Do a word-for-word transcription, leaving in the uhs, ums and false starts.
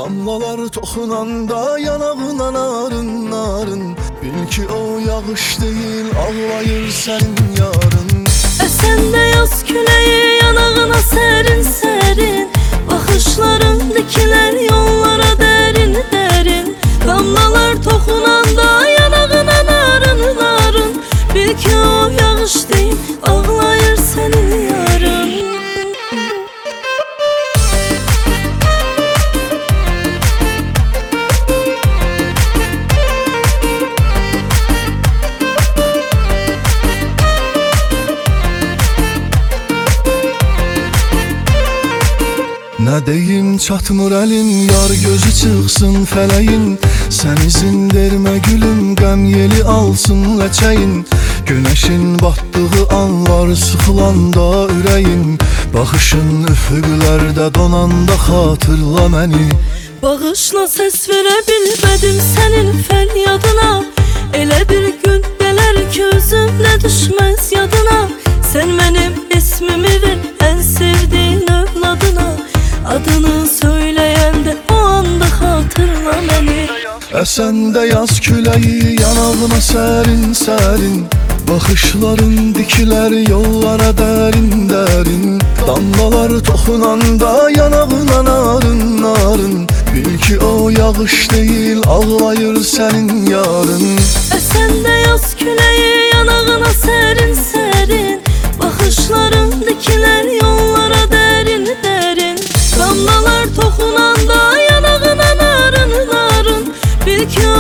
Damlalar toxunanda yanağına narın narın, bil ki o yağış değil, ağlayır sənin yarın. Əsəndə yaz küləyi yanağına sərin sərin, baxışların dikilər yollara dərin dərin. Damlalar toxunanda yanağına narın narın, bil ki o yağış değil, ağlayır sənin yarın. Nə deyim çatmır əlin, yar gözü çıxsın fələyin. Sən izin vermə gülüm, qəm yeli alsın ləçəyin. Günəşin batdığı anlar sıxılanda ürəyin, baxışın üfüqlərdə donanda xatırla məni. Bağışla, səs verə bilmədim sənin fəryadına. Elə bir gün gələr ki özümlə düşməz yadına. Sən mənim ismimi ver ən sevdiğin övladına. Adını söyləyəndə o anda xatırla məni. Əsəndə yaz küləyi yanağına sərin sərin, baxışların dikilər yollara dərin dərin. Damlalar toxunanda yanağına narın narın, bil ki o yağış değil, ağlayır sənin yarın. Əsəndə yaz küləyi yanağına sərin sərin, baxışların dikilər yollara dərin dərin. Damlalar toxunanda yanağına narın narın, bil ki